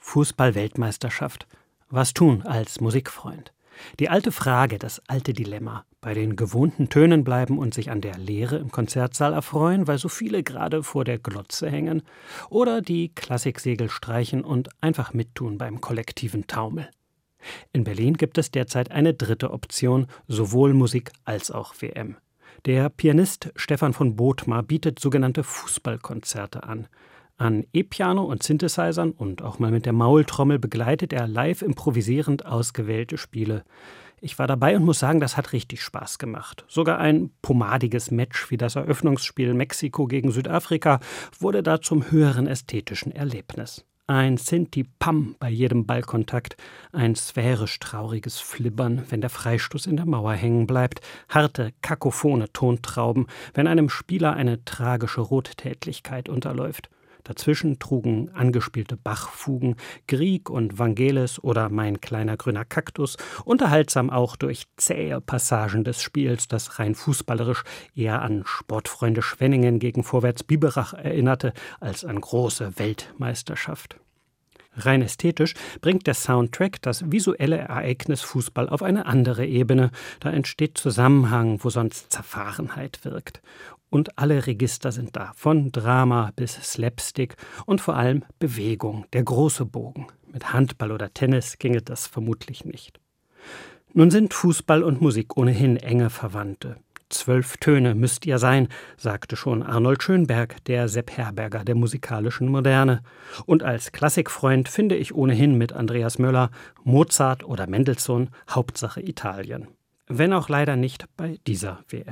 Fußball-Weltmeisterschaft. Was tun als Musikfreund? Die alte Frage, das alte Dilemma. Bei den gewohnten Tönen bleiben und sich an der Leere im Konzertsaal erfreuen, weil so viele gerade vor der Glotze hängen. Oder die Klassiksegel streichen und einfach mittun beim kollektiven Taumel. In Berlin gibt es derzeit eine dritte Option, sowohl Musik als auch WM. Der Pianist Stefan von Bothmer bietet sogenannte Fußballkonzerte an. An E-Piano und Synthesizern und auch mal mit der Maultrommel begleitet er live improvisierend ausgewählte Spiele. Ich war dabei und muss sagen, das hat richtig Spaß gemacht. Sogar ein pomadiges Match wie das Eröffnungsspiel Mexiko gegen Südafrika wurde da zum höheren ästhetischen Erlebnis. Ein Sinti-Pam bei jedem Ballkontakt, ein sphärisch trauriges Flibbern, wenn der Freistoß in der Mauer hängen bleibt, harte, kakophone Tontrauben, wenn einem Spieler eine tragische Rottätlichkeit unterläuft. Dazwischen trugen angespielte Bach-Fugen, Grieg und Vangelis oder Mein kleiner grüner Kaktus, unterhaltsam auch durch zähe Passagen des Spiels, das rein fußballerisch eher an Sportfreunde Schwenningen gegen Vorwärts Biberach erinnerte, als an große Weltmeisterschaft. Rein ästhetisch bringt der Soundtrack das visuelle Ereignis Fußball auf eine andere Ebene. Da entsteht Zusammenhang, wo sonst Zerfahrenheit wirkt. Und alle Register sind da, von Drama bis Slapstick und vor allem Bewegung, der große Bogen. Mit Handball oder Tennis ginge das vermutlich nicht. Nun sind Fußball und Musik ohnehin enge Verwandte. 12 Töne müsst ihr sein, sagte schon Arnold Schönberg, der Sepp Herberger der musikalischen Moderne. Und als Klassikfreund finde ich ohnehin mit Andreas Möller Mozart oder Mendelssohn, Hauptsache Italien. Wenn auch leider nicht bei dieser WM.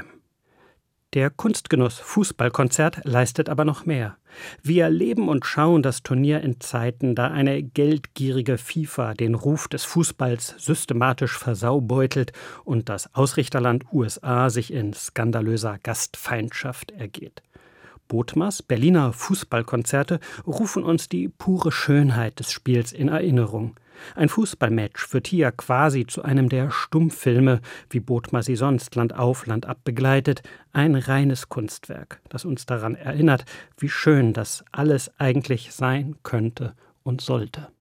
Der Kunstgenuss Fußballkonzert leistet aber noch mehr. Wir leben und schauen das Turnier in Zeiten, da eine geldgierige FIFA den Ruf des Fußballs systematisch versaubeutelt und das Ausrichterland USA sich in skandalöser Gastfeindschaft ergeht. Bothmers Berliner Fußballkonzerte rufen uns die pure Schönheit des Spiels in Erinnerung. Ein Fußballmatch wird hier quasi zu einem der Stummfilme, wie Bothmer sie sonst Land auf, Land ab begleitet, ein reines Kunstwerk, das uns daran erinnert, wie schön das alles eigentlich sein könnte und sollte.